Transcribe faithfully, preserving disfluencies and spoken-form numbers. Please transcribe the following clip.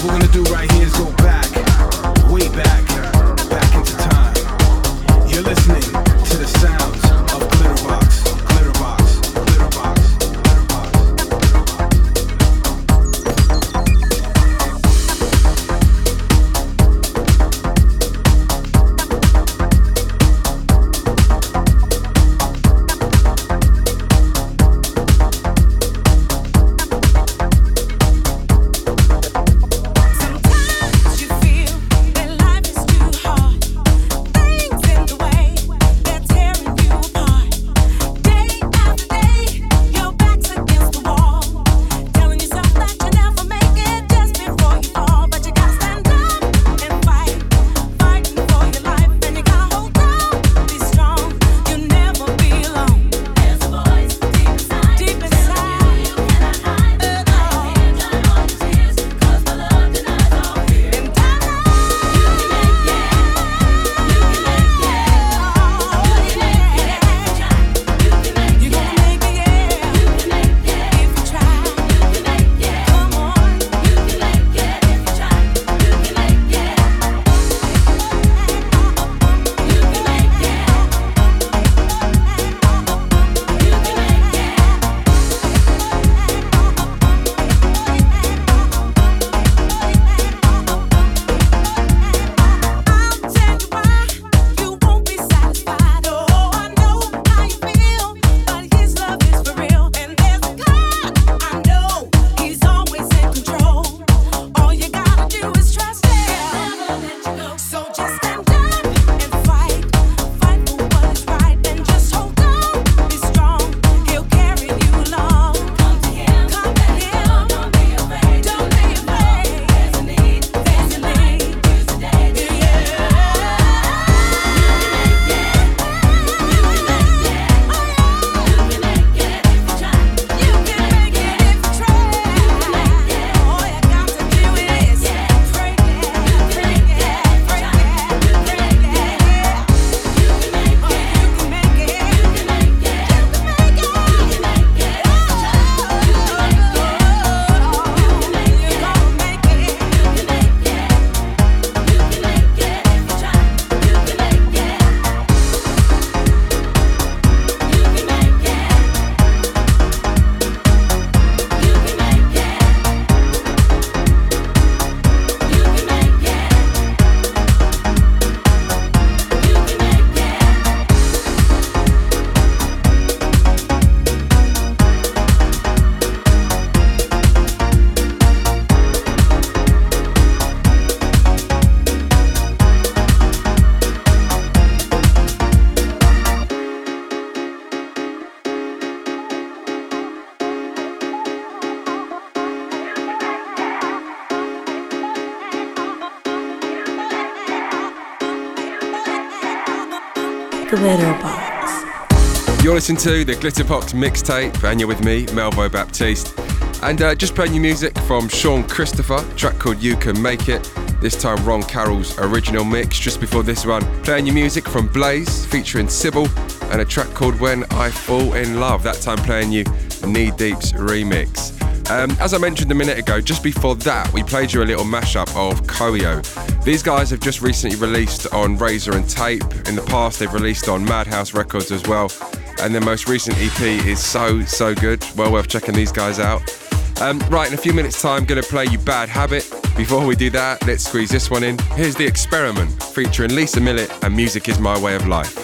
Glitterbox. You're listening to the Glitterbox mixtape, and you're with me, Melvo Baptiste. And uh, just playing you music from Sean Christopher, track called You Can Make It. This time Ron Carroll's original mix. Just before this one, playing you music from Blaze, featuring Sybil, and a track called When I Fall In Love. That time playing you Knee Deep's remix. Um, as I mentioned a minute ago, just before that, we played you a little mashup of Koyo. These guys have just recently released on Razor and Tape. In the past, they've released on Madhouse Records as well. And their most recent E P is so, so good. Well worth checking these guys out. Um, right, in a few minutes' time, going to play you Bad Habit. Before we do that, let's squeeze this one in. Here's The Experiment, featuring Lisa Millett and Music Is My Way of Life.